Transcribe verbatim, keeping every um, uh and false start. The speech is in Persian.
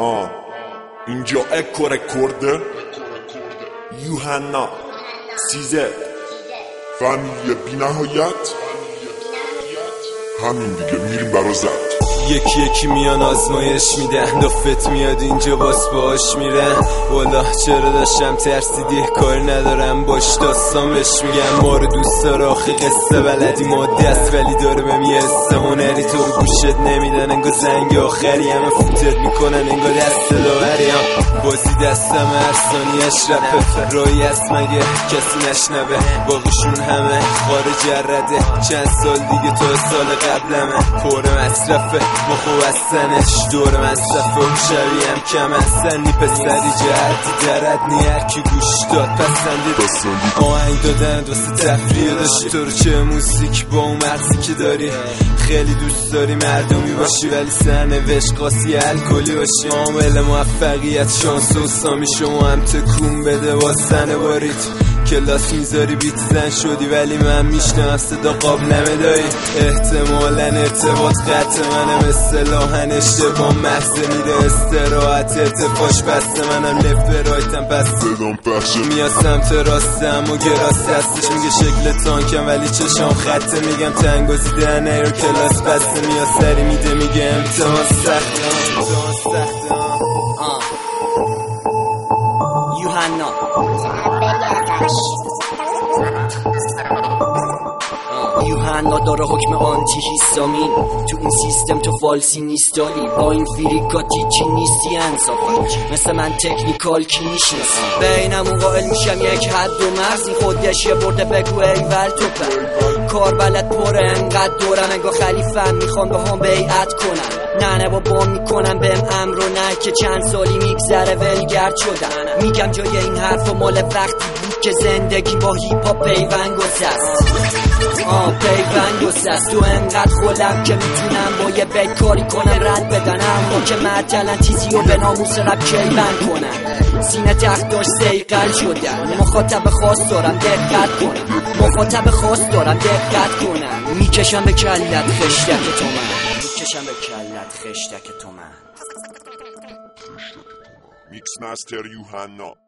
آه اینجا اکو رکورده یوحنا سیزد فامیلی بی نهایت. همین دیگه میریم برا زد. یکی یکی میان آزمایش میدن، دفت میاد اینجا باس باش میرن. والا چرا داشتم ترسیدی کار ندارم باش داستان بهش میگم. ما رو دوست داره آخه قصه بلدی ماده است ولی داره بهم یه حس هنری. تو رو گوشت نمیدن انگار زنگ آخری، همه فوتت میکنن انگار دست داوری. بازی دستم ارسانی اشرفه، رایی است مگه کسی نشنوه. باقیشون همه خارج رده، چند سال دیگه تا سال قبلمه. پر مصرفه ما خوب هستنش، دور مصرفه و شبیه هم کم هستنی. پسری جهتی درد نیر کی گوش داد پسندی. آهنگ دادن دوست تفریه داشتی، تو رو چه موسیک با اون مرسی که داری. خیلی دوست داری مردمی باشی ولی سرنوشت قاسی الکلی باشی. عامل موفقیت شانس و سامی شما هم تکون بده با سن بارید. کلاس میذاری بیت زن شدی ولی من میشنم صدا قاب نمیدایی. احتمالاً ارتباط قطع منم اصطلاحاً اشتباه محض میره استراحت ارتفاش بسته. منم لفت رایتم پس صدام پخشه میاد سمت راستم و گراست هستش. میگه شکل تانکم ولی چشام خطه، میگم تنگازی در نیرو کلاس بسته. میاد سری میده میگه امتحان سخته امتحان سخته یوحنا یوحنا داره حکم آنتی هیستامین. تو این سیستم تو فالسی نیستالی، با این فریکاتی چی نیستی انصافی. مثل من تکنیکال کی میشناسی؟ بینمون قائل میشم یک حد و مرزی. خودش یه برده بگو ایول تو پر کار بلد پره انقدر دورم انگاه خلیفه میخوام به هم بیعت کنم. نه نه بابا میکنم بهم امر و نه که چند سالی میگذره ولگرد شدم. میگم جای این حرف و مال وقتی بود که زندگی با هیپ هاپ پیوند گسست. آه پیوند گسست. تو انقدر خودم که میتونم با یه بیت کاری کنم رد بدنم. اما که معطلن تیزی و به ناموس رب کیبند کنم. سینه تخت داشت سیقل شدم. مخاطب خاص دارم دقت کنم. مخاطب خاص دارم دقت کنم. میکشم به کلت خشتک تو من. میکشم به کلت خشتک تو من. میکس مستر یوحنا.